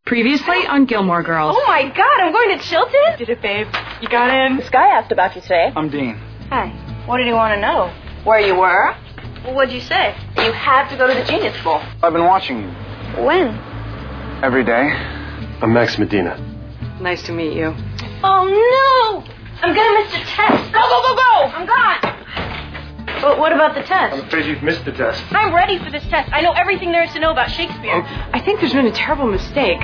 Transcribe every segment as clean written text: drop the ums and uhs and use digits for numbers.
Previously on Gilmore Girls. Oh, my God, I'm going to Chilton? Did it, babe? You got in? This guy asked about you today. I'm Dean. Hi. What did he want to know? Where you were? Well, what'd you say? You have to go to the Genius School. I've been watching you. When? Every day. I'm Max Medina. Nice to meet you. Oh, no! I'm going to miss the test. Go, go, go, go! I'm gone. But what about the test? I'm afraid you've missed the test. I'm ready for this test. I know everything there is to know about Shakespeare. I think there's been a terrible mistake.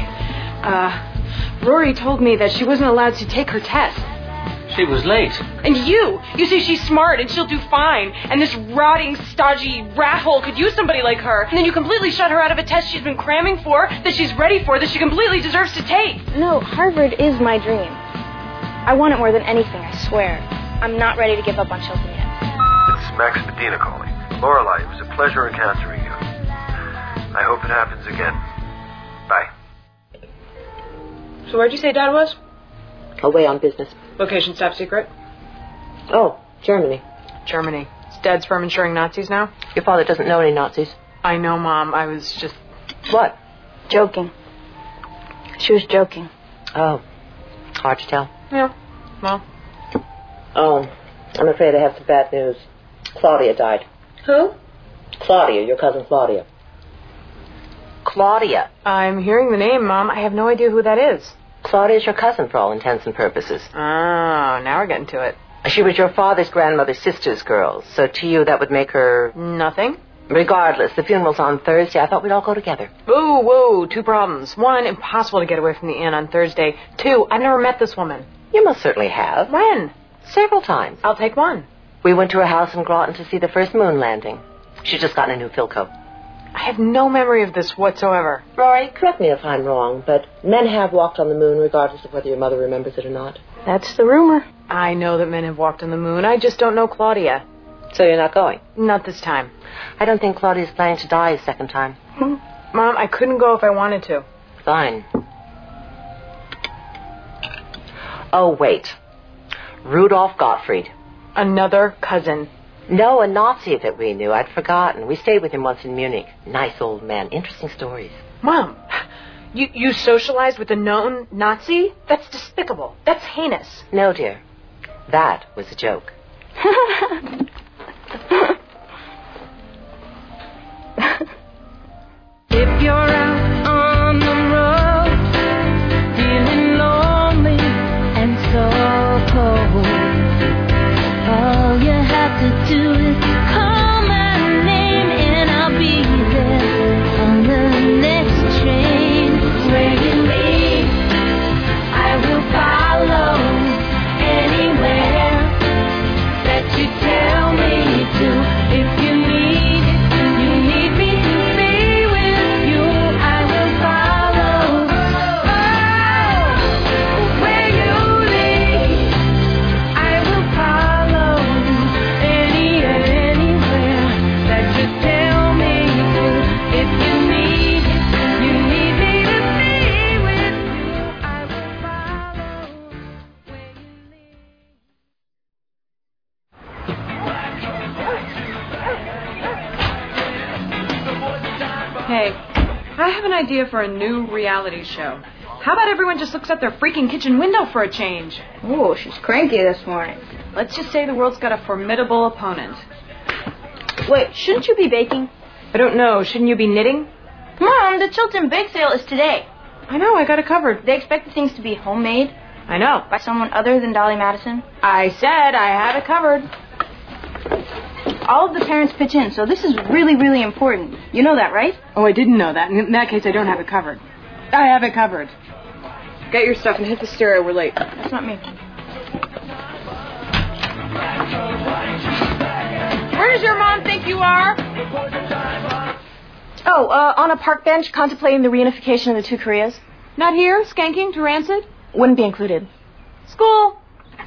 Rory told me that she wasn't allowed to take her test. She was late. And you say she's smart and she'll do fine. And this rotting, stodgy rat hole could use somebody like her. And then you completely shut her out of a test she's been cramming for, that she's ready for, that she completely deserves to take. No, Harvard is my dream. I want it more than anything, I swear. I'm not ready to give up on Chilton yet. It's Max Medina calling. Lorelei, it was a pleasure encountering you. I hope it happens again. Bye. So where'd you say Dad was? Away on business. Location top secret? Oh, Germany. Germany. Is Dad's firm insuring Nazis now? Your father doesn't know any Nazis. I know, Mom. I was just... What? Joking. She was joking. Oh, hard to tell. Yeah. Well. Oh, I'm afraid I have some bad news. Claudia died. Who? Claudia, your cousin Claudia. Claudia. I'm hearing the name, Mom. I have no idea who that is. Claudia's your cousin for all intents and purposes. Oh, now we're getting to it. She was your father's grandmother's sister's girl, so to you that would make her... Nothing? Regardless, the funeral's on Thursday. I thought we'd all go together. Whoa, 2 problems. 1, impossible to get away from the inn on Thursday. 2, I've never met this woman. You most certainly have. When? Several times. I'll take 1. We went to her house in Groton to see the first moon landing. She'd just gotten a new Philco. I have no memory of this whatsoever. Rory, correct me if I'm wrong, but men have walked on the moon regardless of whether your mother remembers it or not. That's the rumor. I know that men have walked on the moon. I just don't know Claudia. So you're not going? Not this time. I don't think Claudia's planning to die a second time. Mom, I couldn't go if I wanted to. Fine. Oh, wait. Rudolph Gottfried. Another cousin. No, a Nazi that we knew. I'd forgotten. We stayed with him once in Munich. Nice old man. Interesting stories. Mom, you socialized with a known Nazi? That's despicable. That's heinous. No, dear. That was a joke. If you're out on the road, feeling lonely and so cold, all you have to do is call my name and I'll be there on the next train. Where you lead, I will follow anywhere that you tell me to. If you need me to be with you, I will follow. Where you lead, I will follow. Anywhere that you tell me to. If you need me to be with you, I will follow. Where you lead. Hey, I have an idea for a new reality show. How about everyone just looks out their freaking kitchen window for a change? Oh, she's cranky this morning. Let's just say the world's got a formidable opponent. Wait, shouldn't you be baking? I don't know. Shouldn't you be knitting? Mom, the Chilton Bake Sale is today. I know. I got it covered. They expect the things to be homemade I know. by someone other than Dolly Madison. I said I have it covered. All of the parents pitch in, so this is really, really important. You know that, right? Oh, I didn't know that. In that case, I don't have it covered. I have it covered. Get your stuff and hit the stereo. We're late. That's not me. Where does your mom think you are? Oh, on a park bench contemplating the reunification of the 2 Koreas. Not here? Skanking to Rancid? Wouldn't be included. School.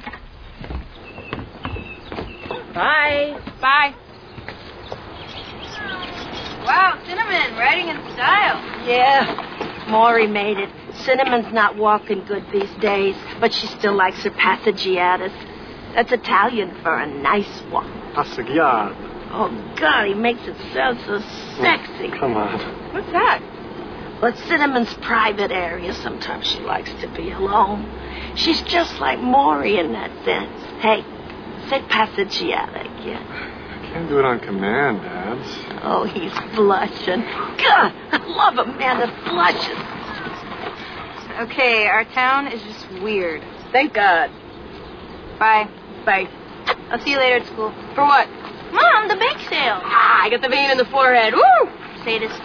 Bye. Bye. Wow, Cinnamon, writing in style. Yeah, Maury made it. Cinnamon's not walking good these days, but she still likes her Passagiatas. That's Italian for a nice one. Passagiata. Oh, God, he makes it sound so sexy. Come on. What's that? But Cinnamon's private area, sometimes she likes to be alone. She's just like Maury in that sense. Hey, say Passaggiata again. I can't do it on command, Babs. Oh, he's blushing. God, I love a man that blushes. Okay, our town is just weird. Thank God. Bye. Bye. I'll see you later at school. For what? Mom, the bake sale. Ah, I got the vein in the forehead. Woo! Sadist.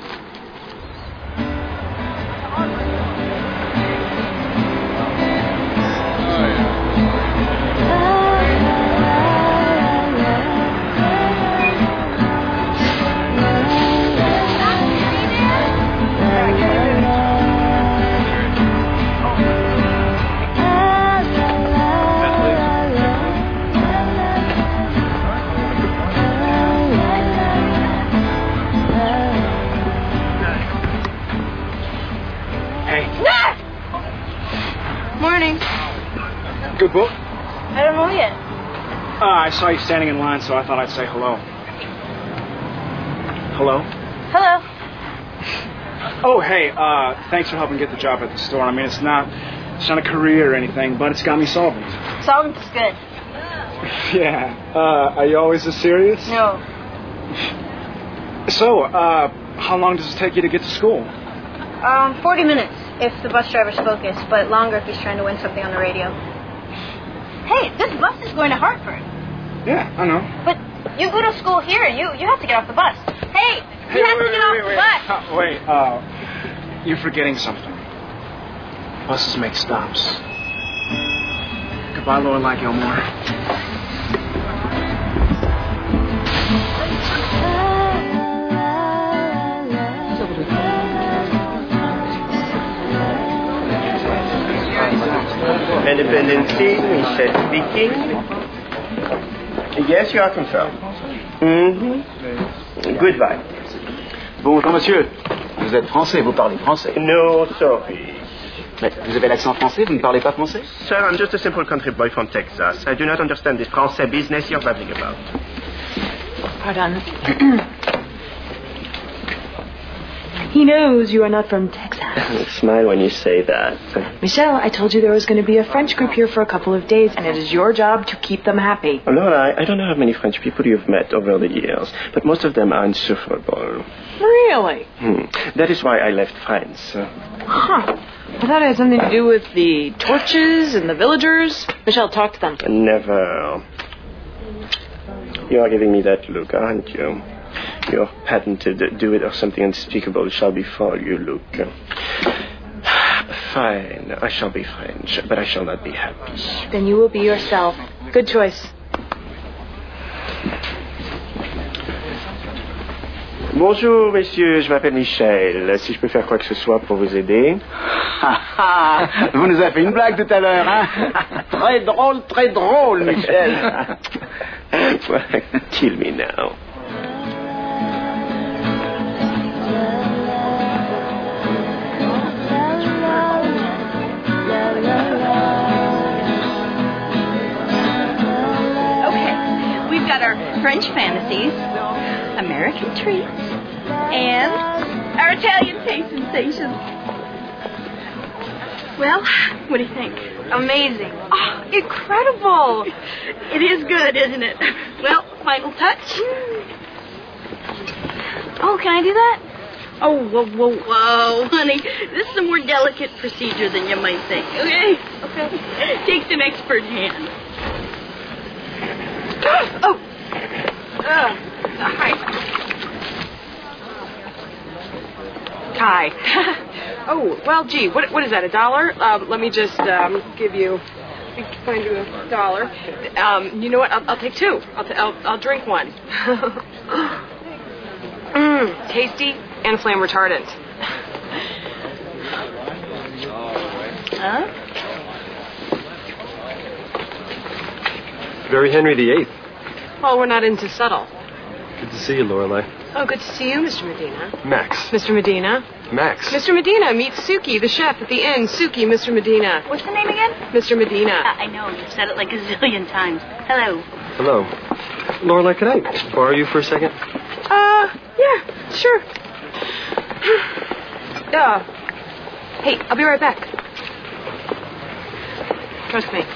Morning. Good book? I don't know yet. I saw you standing in line, so I thought I'd say hello. Hello? Hello. Oh, hey, thanks for helping get the job at the store. I mean, it's not a career or anything, but it's got me solvent. Solvent is good. Yeah. Are you always this serious? No. So, how long does it take you to get to school? 40 minutes if the bus driver's focused, but longer if he's trying to win something on the radio. Hey, this bus is going to Hartford. Yeah, I know. But you go to school here. You have to get off the bus. Hey, you have to get off the bus. Wait, you're forgetting something. Buses make stops. Goodbye, Lorelai Gilmore. Independency, Michel speaking. Yes, you are confirmed. Mm-hmm. Goodbye. Bonjour, monsieur. Vous êtes français, vous parlez français. No, sorry. Mais vous avez l'accent français, vous ne parlez pas français? Sir, I'm just a simple country boy from Texas. I do not understand this français business you're babbling about. Pardon. He knows you are not from Texas. Smile when you say that. Michelle, I told you there was going to be a French group here for a couple of days, and it is your job to keep them happy. Oh, no, I don't know how many French people you've met over the years, but most of them are insufferable. Really? That is why I left France. Huh. I thought it had something to do with the torches and the villagers. Michelle, talk to them. Never. You are giving me that look, aren't you? Your patented do it or something unspeakable shall befall you look. Fine, I shall be French, but I shall not be happy. Then you will be yourself. Good choice. Bonjour, messieurs, je m'appelle Michel. Si je peux faire quoi que ce soit pour vous aider. Vous nous avez fait une blague tout à l'heure, hein? Très drôle, Michel. Kill me now. We've got our French fantasies, American treats, and our Italian taste sensations. Well, what do you think? Amazing. Oh, incredible. It is good, isn't it? Well, final touch. Oh, can I do that? Oh, whoa, honey. This is a more delicate procedure than you might think, okay? Okay. Takes an expert hand. Oh. Kai. Oh, well, gee, what is that, $1? Let me just give you, find you $1. You know what? I'll take two. I'll drink one. Tasty and flame retardant. Huh? Very Henry VIII. Well, we're not into subtle. Good to see you, Lorelai. Oh, good to see you, Mr. Medina. Max. Mr. Medina. Max. Mr. Medina, meet Suki, the chef at the inn. Suki, Mr. Medina. What's the name again? Mr. Medina. I know. You've said it like a zillion times. Hello. Hello. Lorelai, could I borrow you for a second? Yeah, sure. Hey, I'll be right back. Trust me.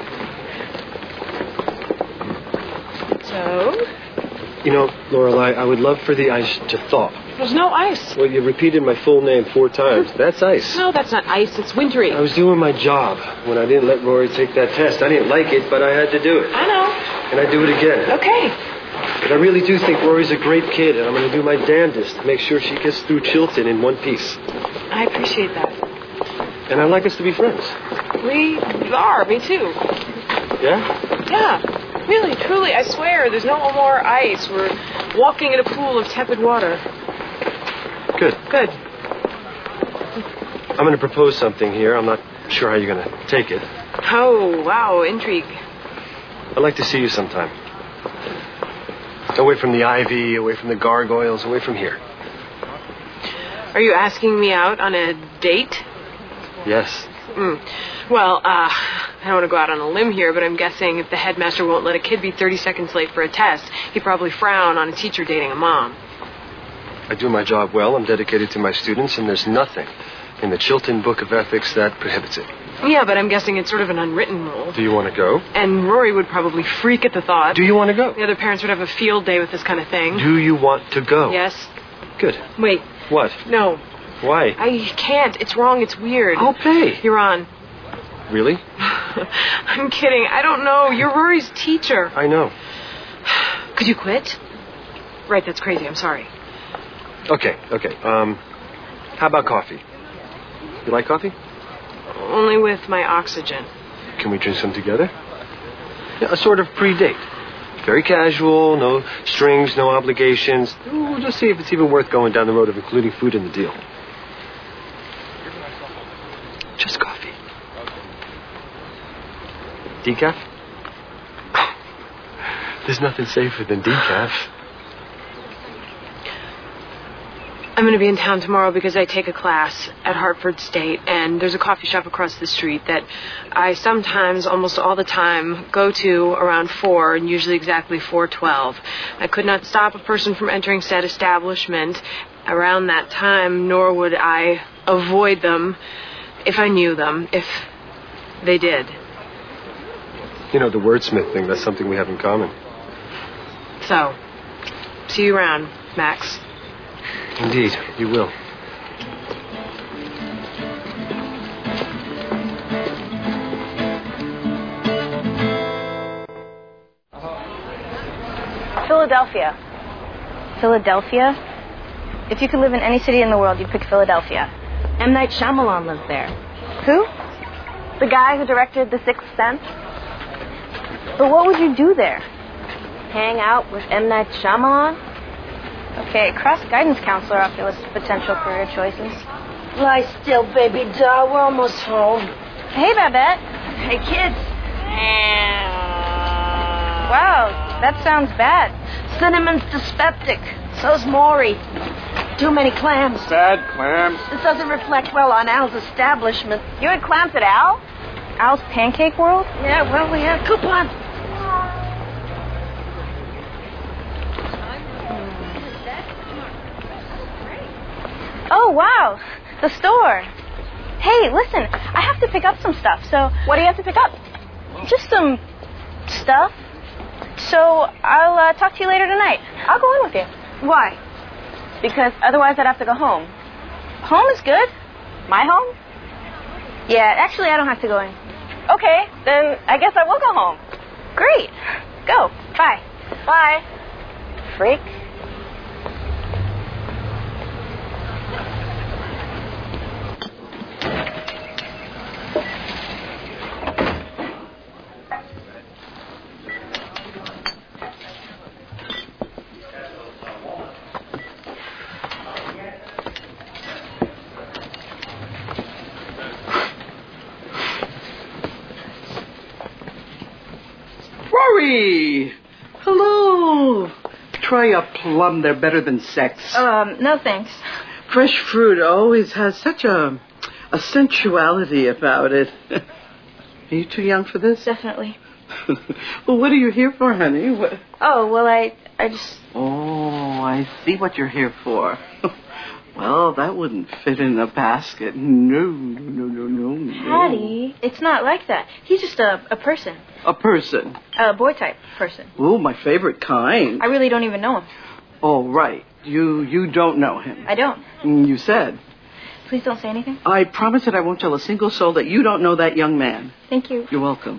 So? You know, Lorelei, I would love for the ice to thaw. There's no ice. Well, you repeated my full name 4 times. That's ice. No, that's not ice. It's wintry. I was doing my job when I didn't let Rory take that test. I didn't like it, but I had to do it. I know. And I do it again. Okay. But I really do think Rory's a great kid, and I'm going to do my damnedest to make sure she gets through Chilton in one piece. I appreciate that. And I'd like us to be friends. We are. Me too. Yeah? Yeah. Really, truly, I swear, there's no more ice. We're walking in a pool of tepid water. Good. Good. I'm going to propose something here. I'm not sure how you're going to take it. Oh, wow, intrigue. I'd like to see you sometime. Away from the ivy, away from the gargoyles, away from here. Are you asking me out on a date? Yes. Well, I don't want to go out on a limb here, but I'm guessing if the headmaster won't let a kid be 30 seconds late for a test, he'd probably frown on a teacher dating a mom. I do my job well. I'm dedicated to my students, and there's nothing in the Chilton Book of Ethics that prohibits it. Yeah, but I'm guessing it's sort of an unwritten rule. Do you want to go? And Rory would probably freak at the thought. Do you want to go? The other parents would have a field day with this kind of thing. Do you want to go? Yes. Good. Wait. What? No. Why? I can't. It's wrong. It's weird. I'll pay. You're on. Really? I'm kidding. I don't know. You're Rory's teacher. I know. Could you quit? Right, that's crazy. I'm sorry. Okay. How about coffee? You like coffee? Only with my oxygen. Can we drink some together? Yeah, a sort of pre-date. Very casual, no strings, no obligations. We'll just see if it's even worth going down the road of including food in the deal. Just coffee. Decaf? There's nothing safer than decaf. I'm going to be in town tomorrow because I take a class at Hartford State, and there's a coffee shop across the street that I sometimes, almost all the time, go to around 4, and usually exactly 4:12. I could not stop a person from entering said establishment around that time, nor would I avoid them if I knew them, if they did. You know, the wordsmith thing, that's something we have in common. So, see you around, Max. Indeed, you will. Philadelphia. Philadelphia? If you could live in any city in the world, you'd pick Philadelphia. M. Night Shyamalan lives there. Who? The guy who directed The Sixth Sense? But what would you do there? Hang out with M. Night Shyamalan? Okay, cross guidance counselor off your list of potential career choices. Lie still, baby doll. We're almost home. Hey, Babette. Hey, kids. Wow, that sounds bad. Cinnamon's dyspeptic. So's Maury. Too many clams. Bad clams. This doesn't reflect well on Al's establishment. You had clams at Al? Al's Pancake World? Yeah, well, we have coupons. Oh, wow. The store. Hey, listen, I have to pick up some stuff, so... What do you have to pick up? Just some stuff. So I'll talk to you later tonight. I'll go in with you. Why? Because otherwise I'd have to go home. Home is good. My home? Yeah, actually I don't have to go in. Okay, then I guess I will go home. Great. Go. Bye. Bye. Freak. Rory! Hello! Try a plum. They're better than sex. No thanks. Fresh fruit always has such a sensuality about it. Are you too young for this? Definitely. Well, what are you here for, honey? What? Oh, well, I just... Oh. I see what you're here for. Well, that wouldn't fit in a basket. No. Patty, it's not like that. He's just a person. A person? A boy-type person. Oh, my favorite kind. I really don't even know him. Oh, right. You don't know him. I don't. You said. Please don't say anything. I promise that I won't tell a single soul that you don't know that young man. Thank you. You're welcome.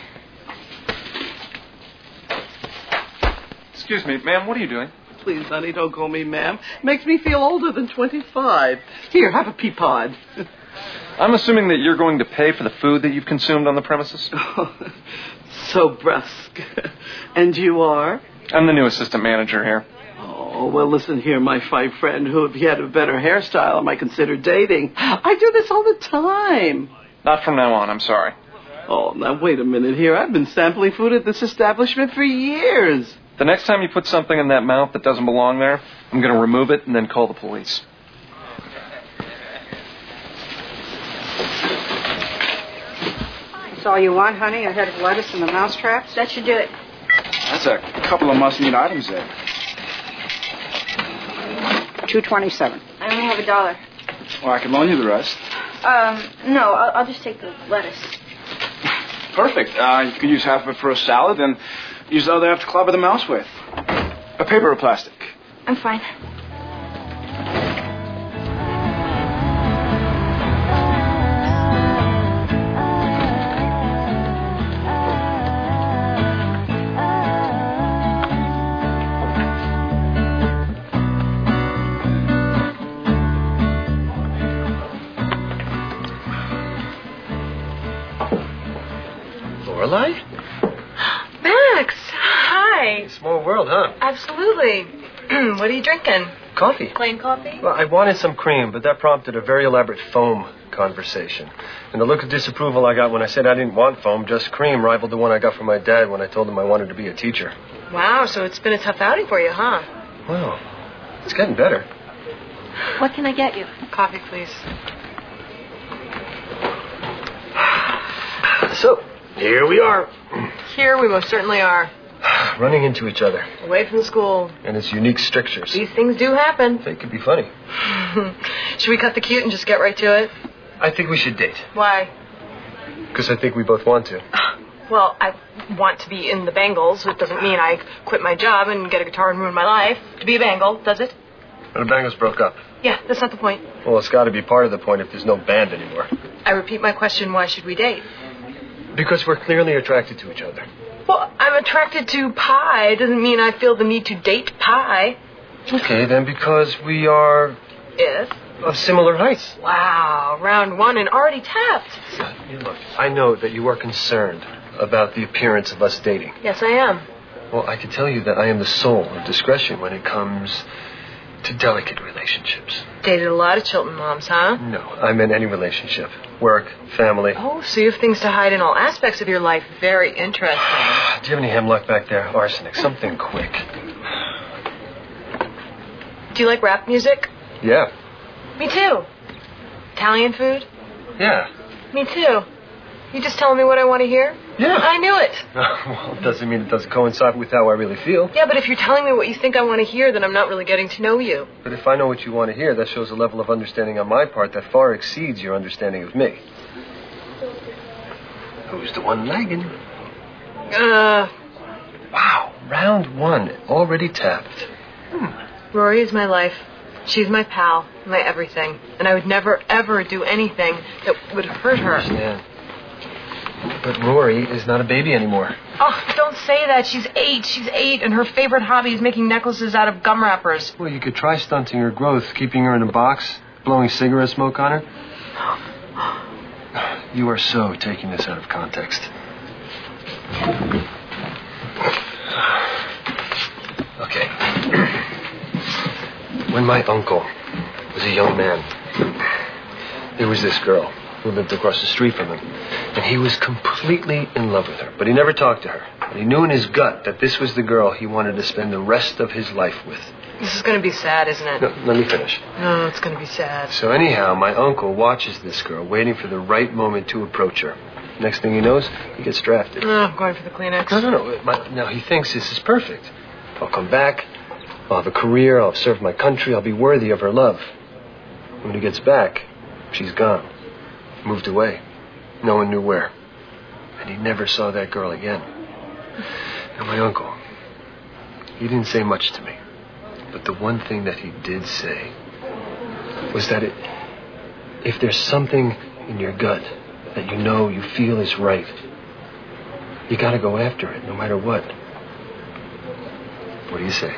Excuse me, ma'am, what are you doing? Please, honey, don't call me ma'am. Makes me feel older than 25. Here, have a pea pod. I'm assuming that you're going to pay for the food that you've consumed on the premises? Oh, so brusque. And you are? I'm the new assistant manager here. Oh, well, listen here, my fine friend. Who, if you had a better hairstyle, I might consider dating. I do this all the time. Not from now on, I'm sorry. Oh, now, wait a minute here. I've been sampling food at this establishment for years. The next time you put something in that mouth that doesn't belong there, I'm going to remove it and then call the police. That's all you want, honey? A head of lettuce and the mousetraps? That should do it. That's a couple of must-need items there. $2.27. I only have $1. Well, I can loan you the rest. No, I'll just take the lettuce. Perfect. You could use half of it for a salad and use the other half to clobber the mouse with. A paper or plastic? I'm fine. Lorelei? Max, hi. Small world, huh? Absolutely. What are you drinking? Coffee. Plain coffee? Well, I wanted some cream, but that prompted a very elaborate foam conversation. And the look of disapproval I got when I said I didn't want foam, just cream, rivaled the one I got from my dad when I told him I wanted to be a teacher. Wow, so it's been a tough outing for you, huh? Well, it's getting better. What can I get you? Coffee, please. So, here we are. Here we most certainly are. Running into each other. Away from school. And its unique strictures. These things do happen. They could be funny. Should we cut the cute and just get right to it? I think we should date. Why? Because I think we both want to. Well, I want to be in the Bangles. It doesn't mean I quit my job and get a guitar and ruin my life to be a Bangle, does it? And the Bangles broke up. Yeah, that's not the point. Well, it's got to be part of the point if there's no band anymore. I repeat my question, why should we date? Because we're clearly attracted to each other. Well, I'm attracted to pie. It doesn't mean I feel the need to date pie. Okay, then because we are... Yes? Of similar heights. Wow, round one and already tapped. Look, I know that you are concerned about the appearance of us dating. Yes, I am. Well, I can tell you that I am the soul of discretion when it comes to delicate relationships. Dated a lot of Chilton moms, huh? No, I meant any relationship. Work, family. Oh, so you have things to hide in all aspects of your life. Very interesting. Do you have any hemlock back there? Arsenic, something quick. Do you like rap music? Yeah. Me too. Italian food? Yeah. Me too. You just telling me what I want to hear? Yeah. I knew it. Well, it doesn't mean it doesn't coincide with how I really feel. Yeah, but if you're telling me what you think I want to hear, then I'm not really getting to know you. But if I know what you want to hear, that shows a level of understanding on my part that far exceeds your understanding of me. Who's the one lagging? Wow, round one, already tapped. Rory is my life. She's my pal, my everything. And I would never, ever do anything that would hurt her. I understand. But Rory is not a baby anymore. Oh, don't say that. She's 8. She's 8, and her favorite hobby is making necklaces out of gum wrappers. Well, you could try stunting her growth, keeping her in a box, blowing cigarette smoke on her. You are so taking this out of context. Okay. When my uncle was a young man, there was this girl who lived across the street from him. And he was completely in love with her, but he never talked to her. And he knew in his gut that this was the girl he wanted to spend the rest of his life with. This is going to be sad, isn't it? No, let me finish. No, it's going to be sad. So anyhow, my uncle watches this girl, waiting for the right moment to approach her. Next thing he knows, he gets drafted. Oh, I'm going for the Kleenex. No. Now, he thinks this is perfect. I'll come back, I'll have a career, I'll have served my country, I'll be worthy of her love. When he gets back, she's gone. Moved away. No one knew where. And he never saw that girl again. And my uncle, he didn't say much to me. But the one thing that he did say was that if there's something in your gut that you know, you feel is right, you gotta go after it, no matter what. What do you say?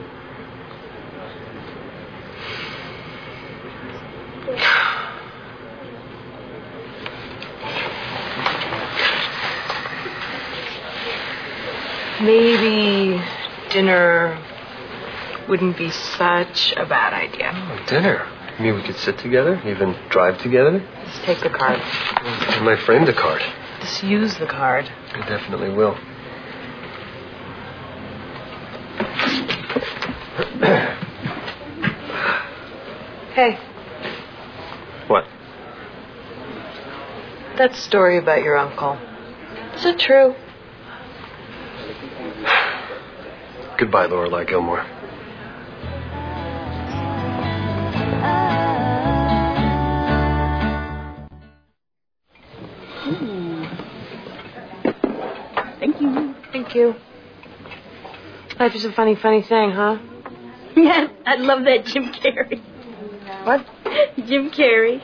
Maybe dinner wouldn't be such a bad idea. Oh, dinner? You mean we could sit together, even drive together? Just take the card. I might frame the card. Just use the card. I definitely will. Hey. What? That story about your uncle. Is it true? Goodbye, Lorelei Gilmore. Thank you. Thank you. Life is a funny, funny thing, huh? Yeah, I love that Jim Carrey. What? Jim Carrey.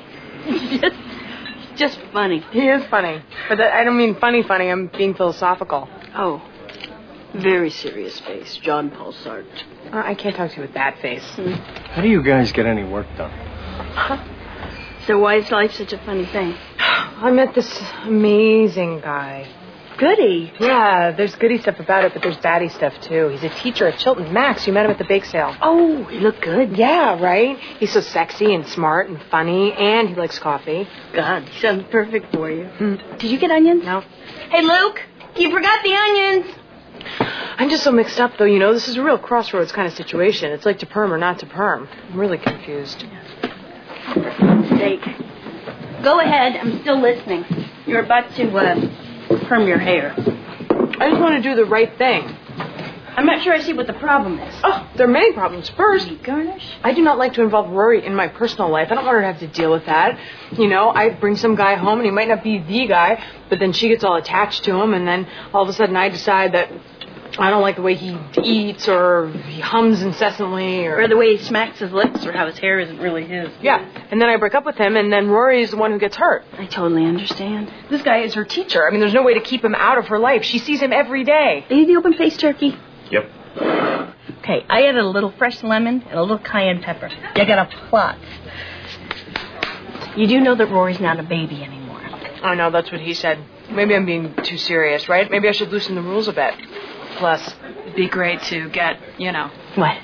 Just funny. He is funny. But I don't mean funny, I'm being philosophical. Oh. Very serious face, John Paul Sartre. I can't talk to you with that face. How do you guys get any work done? Huh? So why is life such a funny thing? I met this amazing guy. Goody. Yeah, there's goody stuff about it, but there's baddie stuff, too. He's a teacher at Chilton. Max, you met him at the bake sale. Oh, he looked good. Yeah, right? He's so sexy and smart and funny, and he likes coffee. God, he sounds perfect for you. Did you get onions? No. Hey, Luke, you forgot the onions. I'm just so mixed up, though, you know. This is a real crossroads kind of situation. It's like to perm or not to perm. I'm really confused. Mistake. Go ahead. I'm still listening. You're about to perm your hair. I just want to do the right thing. I'm not sure I see what the problem is. Oh, there are many problems. First, garnish? I do not like to involve Rory in my personal life. I don't want her to have to deal with that. You know, I bring some guy home, and he might not be the guy, but then she gets all attached to him, and then all of a sudden I decide that I don't like the way he eats, or he hums incessantly, or the way he smacks his lips, or how his hair isn't really his. Yeah, and then I break up with him, and then Rory is the one who gets hurt. I totally understand. This guy is her teacher. I mean, there's no way to keep him out of her life. She sees him every day. Are you the open-faced turkey? Yep. Okay, I added a little fresh lemon and a little cayenne pepper. You got a plot. You do know that Rory's not a baby anymore. I know, that's what he said. Maybe I'm being too serious, right? Maybe I should loosen the rules a bit. Plus, it'd be great to get, you know. What?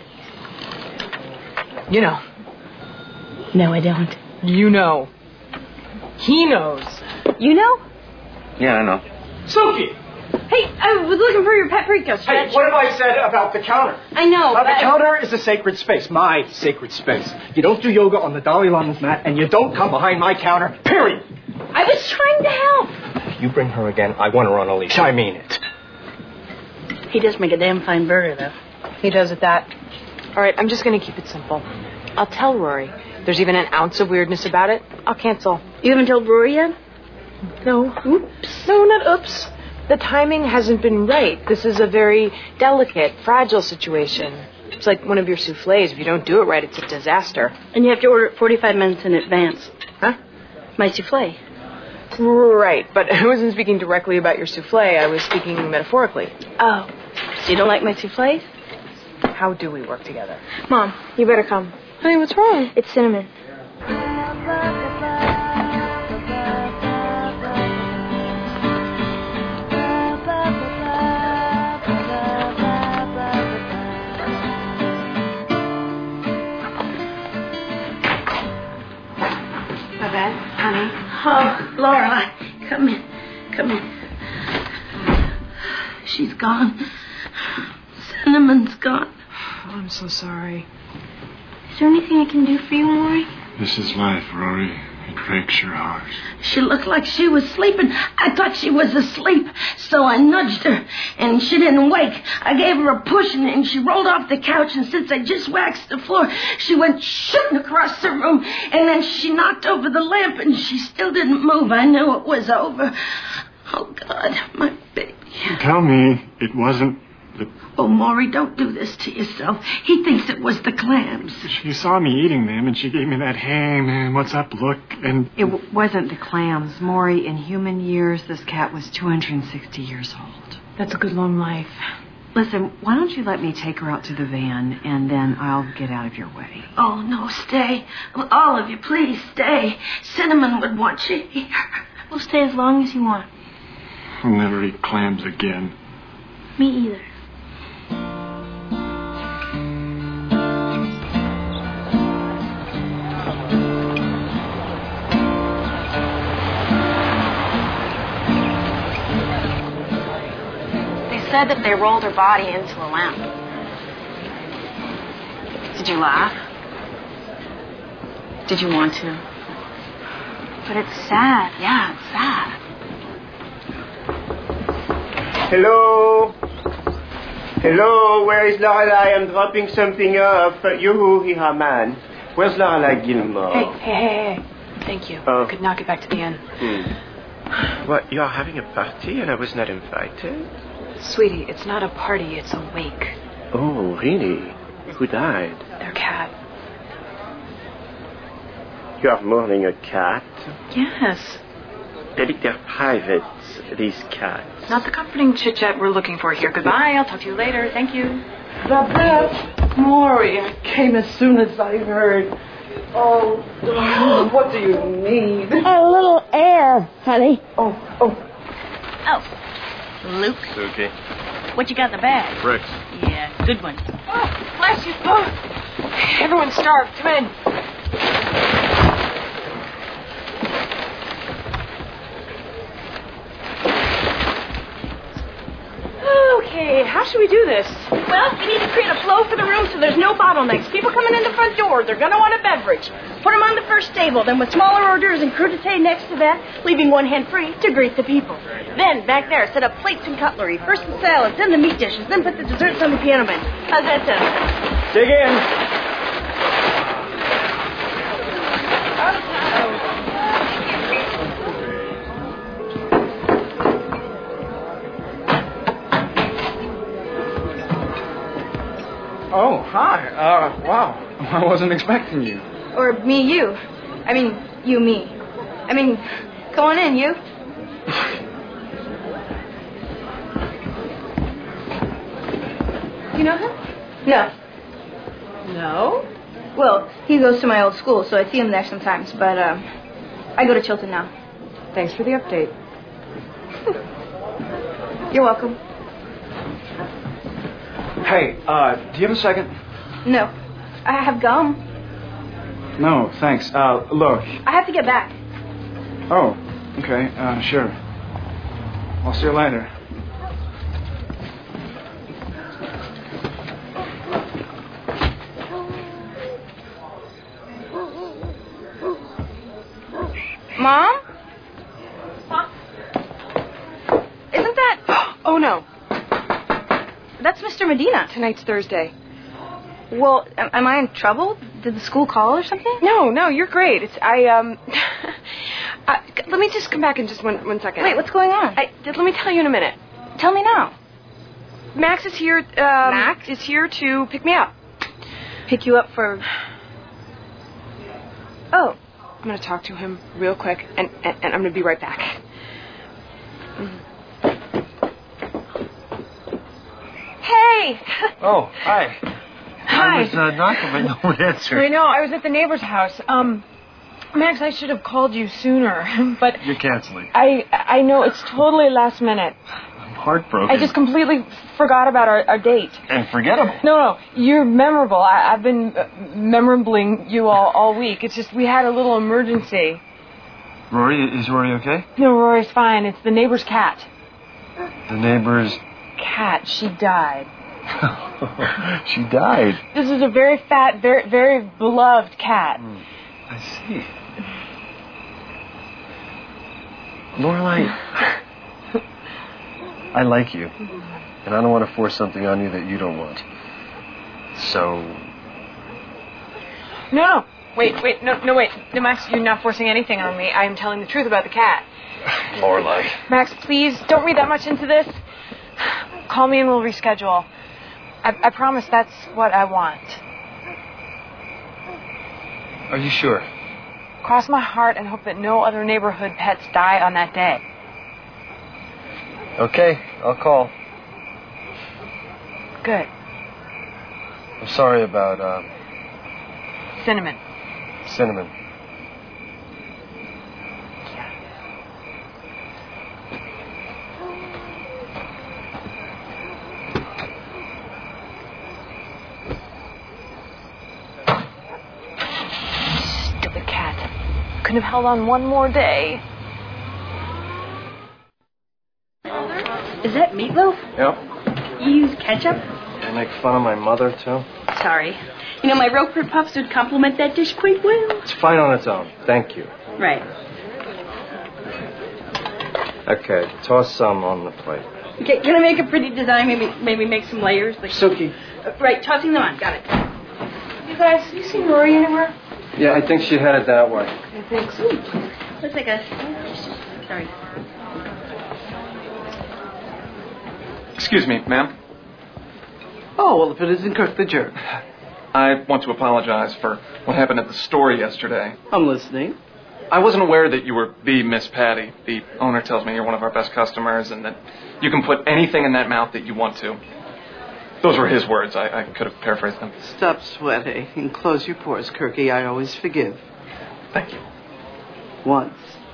You know. No, I don't. You know. He knows. You know? Yeah, I know. Suki! Hey, I was looking for your paprika, Stretch. Hey, what have I said about the counter? I know, The counter is a sacred space, my sacred space. You don't do yoga on the Dalai Lama's mat, and you don't come behind my counter, period. I was trying to help. If you bring her again, I want her on a leash. I mean it. He does make a damn fine burger, though. He does at that. All right, I'm just going to keep it simple. I'll tell Rory. If there's even an ounce of weirdness about it, I'll cancel. You haven't told Rory yet? No. Oops. No, not oops. The timing hasn't been right. This is a very delicate, fragile situation. It's like one of your soufflés. If you don't do it right, it's a disaster. And you have to order it 45 minutes in advance. Huh? My soufflé. Right, but I wasn't speaking directly about your soufflé. I was speaking metaphorically. Oh. So you don't like my soufflés? How do we work together? Mom, you better come. Honey, what's wrong? It's cinnamon. Honey. Oh, Laura, come in. She's gone. Cinnamon's gone. Oh, I'm so sorry. Is there anything I can do for you, Rory? This is life, Rory. It breaks your heart. She looked like she was sleeping. I thought she was asleep, so I nudged her, and she didn't wake. I gave her a push, and she rolled off the couch, and since I just waxed the floor, she went shooting across the room, and then she knocked over the lamp, and she still didn't move. I knew it was over. Oh, God, my baby. Tell me it wasn't the... Oh, Maury, don't do this to yourself. He thinks it was the clams. She saw me eating them, and she gave me that, hey, man, what's up look, and... It wasn't the clams. Maury, in human years, this cat was 260 years old. That's a good long life. Listen, why don't you let me take her out to the van, and then I'll get out of your way. Oh, no, stay. All of you, please stay. Cinnamon would want you here. We'll stay as long as you want. I'll never eat clams again. Me either. They said that they rolled her body into a lamp. Did you laugh? Did you want to? But it's sad. Yeah, it's sad. Hello? Hello, where is Lorelei? I'm dropping something off. Yoo-hoo, hee-haw, man. Where's Lorelei Gilmore? Hey. Thank you. Oh. I could not get back to the inn. What, you are having a party and I was not invited? Sweetie, it's not a party, it's a wake. Oh, really? Who died? Their cat. You are mourning a cat? Yes. They're private, these cats. Not the comforting chit-chat we're looking for here. Goodbye, I'll talk to you later. Thank you. Babette, Maury, I came as soon as I heard. Oh, darling, what do you need? A little air, honey. Oh. Luke, Suki. what you got in the bag? Bricks. Yeah, good one. Oh, bless you. Oh. Everyone's starved. Come in. Okay, how should we do this? Well, you need to create a flow for the room so there's no bottlenecks. People coming in the front door, they're going to want a beverage. Put them on the first table, then with smaller orders and crudité next to that, leaving one hand free to greet the people. Then, back there, set up plates and cutlery. First the salads, then the meat dishes, then put the desserts on the piano bench. How's that sound? Dig in. Oh, hi. Wow. I wasn't expecting you. Or me, you. I mean, you, me. I mean, come on in, you. You know him? No. No? Well, he goes to my old school, so I see him there sometimes, but I go to Chilton now. Thanks for the update. You're welcome. Hey, do you have a second? No. I have gum. No, thanks. Look. I have to get back. Oh, okay, sure. I'll see you later. Mom? Isn't that... Oh, no. That's Mr. Medina. Tonight's Thursday. Well, am I in trouble? Did the school call or something? No, you're great. Let me just come back in just one second. Wait, what's going on? Let me tell you in a minute. Tell me now. Max is here. Max is here to pick me up. Pick you up for... Oh. I'm going to talk to him real quick, and I'm going to be right back. Hey! Oh, hi. Hi. I was knocking, but no one answered. I know. I was at the neighbor's house. Max, I should have called you sooner, but... You're canceling. I know. It's totally last minute. I'm heartbroken. I just completely forgot about our date. And forgettable. No. You're memorable. I've been memorabling you all week. It's just we had a little emergency. Rory, is Rory okay? No, Rory's fine. It's the neighbor's cat. The neighbor's... Cat. She died. She died? This is a very fat, very, very beloved cat. I see. Lorelai, I like you. And I don't want to force something on you that you don't want. So... No. Wait. No, wait. No, Max, you're not forcing anything on me. I'm telling the truth about the cat. Lorelai. Max, please, don't read that much into this. Call me and we'll reschedule. I promise that's what I want. Are you sure? Cross my heart and hope that no other neighborhood pets die on that day. Okay, I'll call. Good. I'm sorry about, Cinnamon. Cinnamon. Stupid cat. Couldn't have held on one more day. Is that meatloaf? Yep. You use ketchup? You make fun of my mother, too? Sorry. You know, my Roquefort puffs would complement that dish quite well. It's fine on its own. Thank you. Right. Okay, toss some on the plate. Okay, can I make a pretty design? Maybe make some layers? Like... Suki. Right, tossing them on. Got it. You guys, have you seen Rory anywhere? Yeah, I think she headed that way. I think so. Looks like a... Sorry. Excuse me, ma'am. Oh, well, if it isn't Kirk the jerk. I want to apologize for what happened at the store yesterday. I'm listening. I wasn't aware that you were the Miss Patty. The owner tells me you're one of our best customers and that you can put anything in that mouth that you want to. Those were his words. I could have paraphrased them. Stop sweating and close your pores, Kirky. I always forgive. Thank you. Once.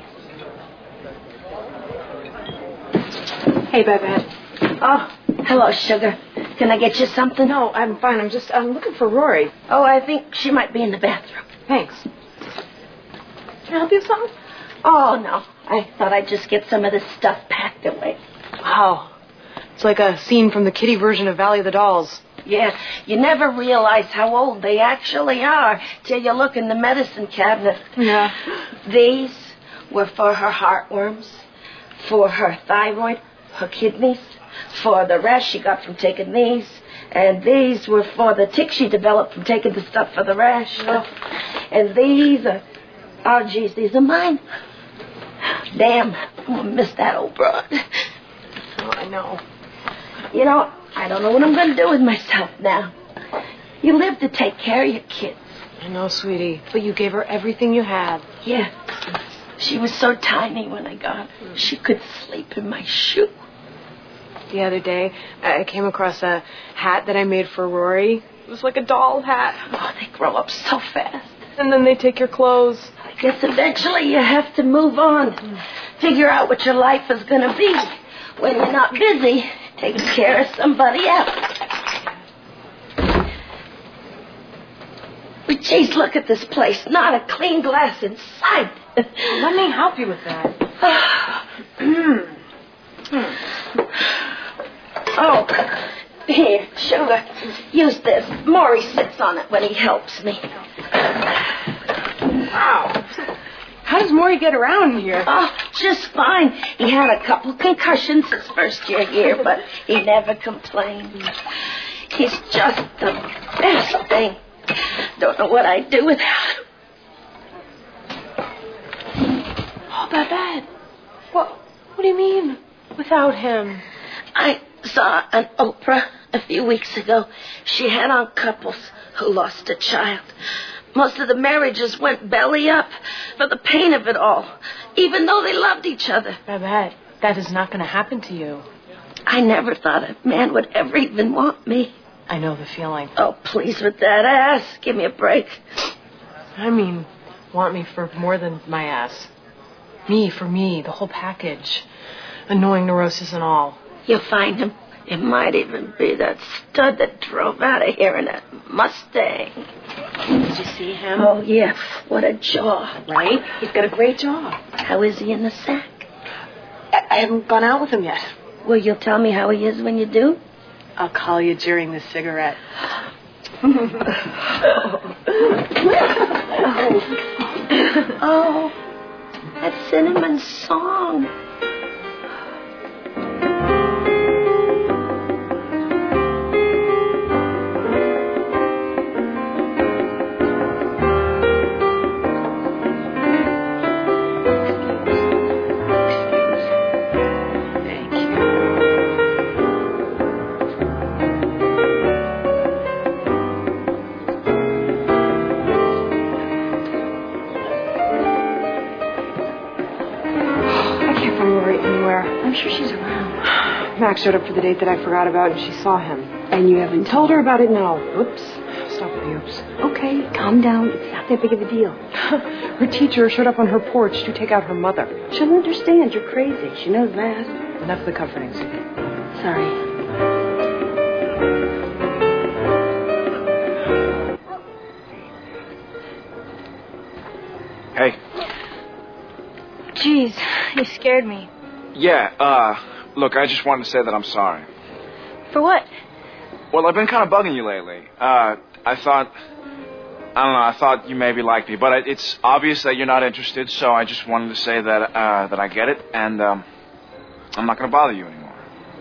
Hey, Babette. Oh, hello, sugar. Can I get you something? No, I'm fine. I'm looking for Rory. Oh, I think she might be in the bathroom. Thanks. Can I help you with something? Oh, no. I thought I'd just get some of this stuff packed away. Wow. It's like a scene from the kiddie version of Valley of the Dolls. Yeah, you never realize how old they actually are till you look in the medicine cabinet. Yeah. These were for her heartworms, for her thyroid, her kidneys, for the rash she got from taking these, and these were for the tick she developed from taking the stuff for the rash. And these are... Oh, geez, these are mine. Damn, I'm going to miss that old broad. Oh, I know. You know, I don't know what I'm going to do with myself now. You live to take care of your kids. I know, sweetie, but you gave her everything you had. Yeah. She was so tiny when I got her. She could sleep in my shoe. The other day, I came across a hat that I made for Rory. It was like a doll hat. Oh, they grow up so fast. And then they take your clothes. I guess eventually you have to move on. Figure out what your life is going to be when you're not busy taking care of somebody else. But geez, look at this place. Not a clean glass in sight. Let me help you with that. Oh, here, sugar. Use this. Maury sits on it when he helps me. Wow. How does Maury get around here? Oh, just fine. He had a couple concussions his first year here, but he never complained. He's just the best thing. Don't know what I'd do without him. Oh, Babette. What do you mean, without him? I saw an Oprah a few weeks ago. She had on couples who lost a child. Most of the marriages went belly up for the pain of it all, even though they loved each other. Babette, that is not going to happen to you. I never thought a man would ever even want me. I know the feeling. Oh, please, with that ass. Give me a break. I mean, want me for more than my ass. Me, for me, the whole package. Annoying neurosis and all. You'll find him. It might even be that stud that drove out of here in that Mustang. Did you see him? Oh, yeah. What a jaw. Right? He's got a great jaw. How is he in the sack? I haven't gone out with him yet. Well, you'll tell me how he is when you do? I'll call you during the cigarette. Oh, that's cinnamon song. I'm sure she's around. Max showed up for the date that I forgot about, and she saw him. And you haven't told her about it? No. Oops. Stop with the oops. Okay, calm down. It's not that big of a deal. Her teacher showed up on her porch to take out her mother. She'll understand. You're crazy. She knows that. Enough of the comforting, Susie. Sorry. Hey. Jeez, you scared me. Yeah, look, I just wanted to say that I'm sorry. For what? Well, I've been kind of bugging you lately. I thought you maybe liked me, but it's obvious that you're not interested, so I just wanted to say that I get it, and I'm not going to bother you anymore.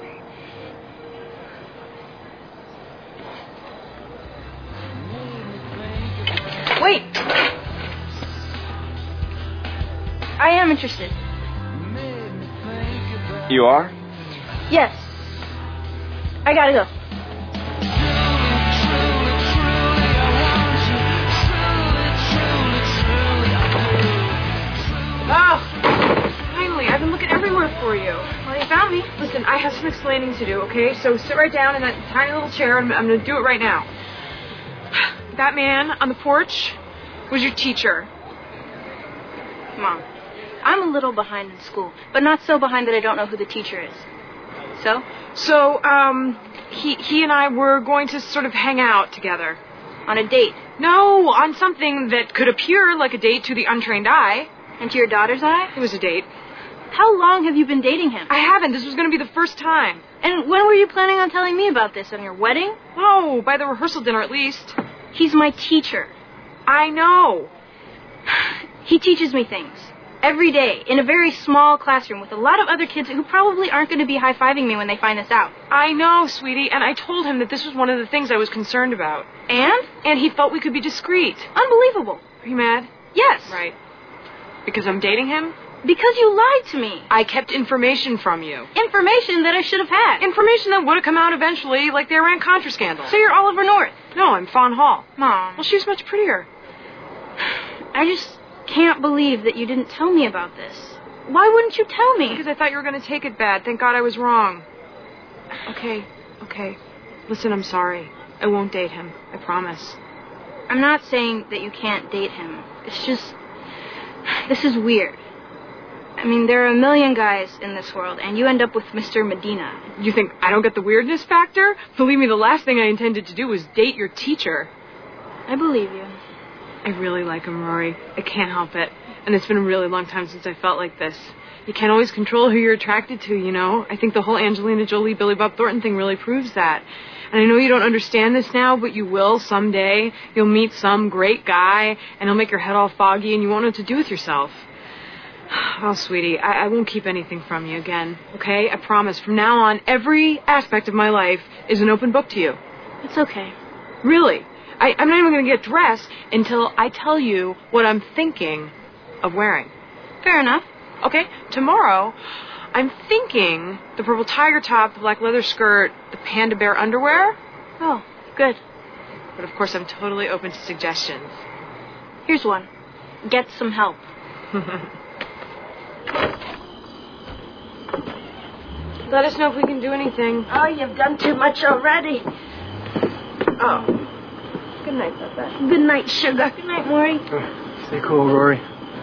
Wait! I am interested. You are? Yes. I gotta go. Oh, finally. I've been looking everywhere for you. Well, you found me. Listen, I have some explaining to do, okay? So sit right down in that tiny little chair, and I'm going to do it right now. That man on the porch was your teacher. Mom, I'm a little behind in school, but not so behind that I don't know who the teacher is. So? So, he and I were going to sort of hang out together. On a date? No, on something that could appear like a date to the untrained eye. And to your daughter's eye? It was a date. How long have you been dating him? I haven't. This was going to be the first time. And when were you planning on telling me about this? On your wedding? No, by the rehearsal dinner at least. He's my teacher. I know. He teaches me things. Every day, in a very small classroom with a lot of other kids who probably aren't going to be high-fiving me when they find this out. I know, sweetie, and I told him that this was one of the things I was concerned about. And? And he felt we could be discreet. Unbelievable. Are you mad? Yes. Right. Because I'm dating him? Because you lied to me. I kept information from you. Information that I should have had. Information that would have come out eventually, like the Iran-Contra scandal. So you're Oliver North? No, I'm Fawn Hall. Mom. Well, she was much prettier. I just can't believe that you didn't tell me about this. Why wouldn't you tell me? Because I thought you were going to take it bad. Thank God I was wrong. Okay. Listen, I'm sorry. I won't date him. I promise. I'm not saying that you can't date him. It's just... this is weird. I mean, there are a million guys in this world, and you end up with Mr. Medina. You think I don't get the weirdness factor? Believe me, the last thing I intended to do was date your teacher. I believe you. I really like him, Rory. I can't help it. And it's been a really long time since I felt like this. You can't always control who you're attracted to, you know? I think the whole Angelina Jolie, Billy Bob Thornton thing really proves that. And I know you don't understand this now, but you will someday. You'll meet some great guy, and he'll make your head all foggy, and you won't know what to do with yourself. Oh, sweetie, I won't keep anything from you again, okay? I promise. From now on, every aspect of my life is an open book to you. It's okay. Really. I'm not even going to get dressed until I tell you what I'm thinking of wearing. Fair enough. Okay, tomorrow, I'm thinking the purple tiger top, the black leather skirt, the panda bear underwear. Oh, good. But of course, I'm totally open to suggestions. Here's one. Get some help. Let us know if we can do anything. Oh, you've done too much already. Oh. Good night, Papa. Good night, sugar. Good night, Maury. Stay cool, Rory.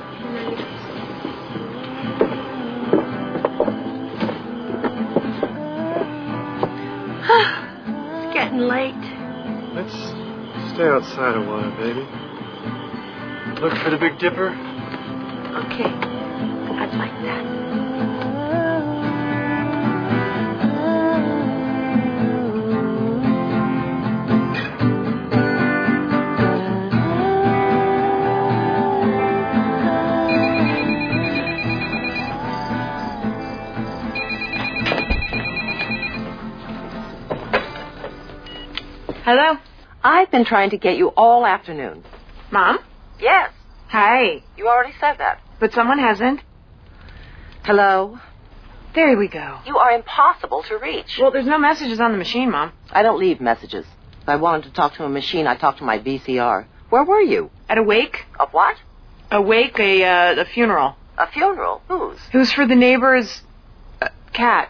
It's getting late. Let's stay outside a while, baby. Look for the Big Dipper. Okay. I'd like that. Hello? I've been trying to get you all afternoon. Mom? Yes. Hi. You already said that. But someone hasn't. Hello? There we go. You are impossible to reach. Well, there's no messages on the machine, Mom. I don't leave messages. If I wanted to talk to a machine, I'd talk to my VCR. Where were you? At a wake. A what? A wake, a funeral. A funeral? Whose? Who's for the neighbor's cat.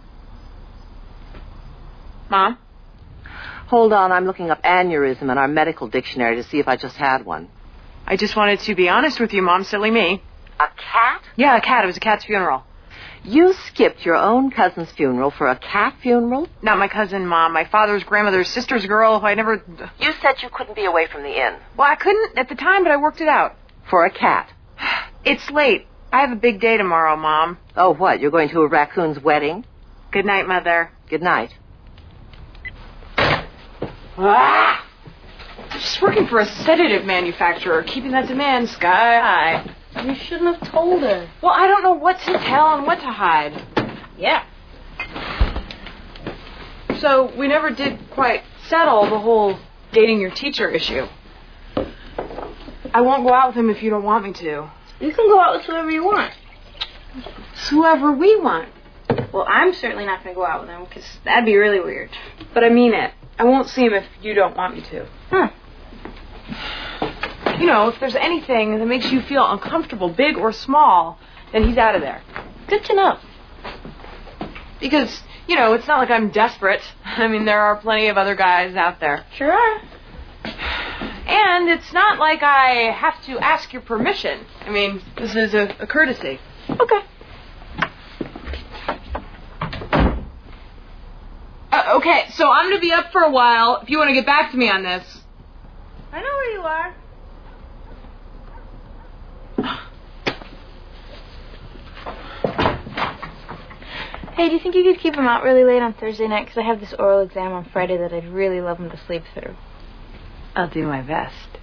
Mom? Hold on, I'm looking up aneurysm in our medical dictionary to see if I just had one. I just wanted to be honest with you, Mom. Silly me. A cat? Yeah, a cat. It was a cat's funeral. You skipped your own cousin's funeral for a cat funeral? Not my cousin, Mom. My father's grandmother's sister's girl who I never... You said you couldn't be away from the inn. Well, I couldn't at the time, but I worked it out. For a cat? It's late. I have a big day tomorrow, Mom. Oh, what? You're going to a raccoon's wedding? Good night, Mother. Good night. Ah! Just working for a sedative manufacturer, keeping that demand sky high. You shouldn't have told her. Well, I don't know what to tell and what to hide. Yeah. So we never did quite settle the whole dating your teacher issue. I won't go out with him if you don't want me to. You can go out with whoever you want. It's whoever we want. Well, I'm certainly not going to go out with him, because that'd be really weird. But I mean it. I won't see him if you don't want me to. Huh. You know, if there's anything that makes you feel uncomfortable, big or small, then he's out of there. Good to know. Because, you know, it's not like I'm desperate. I mean, there are plenty of other guys out there. Sure are. And it's not like I have to ask your permission. I mean, this is a courtesy. Okay. Okay, so I'm going to be up for a while if you want to get back to me on this. I know where you are. Hey, do you think you could keep him out really late on Thursday night? Because I have this oral exam on Friday that I'd really love him to sleep through. I'll do my best.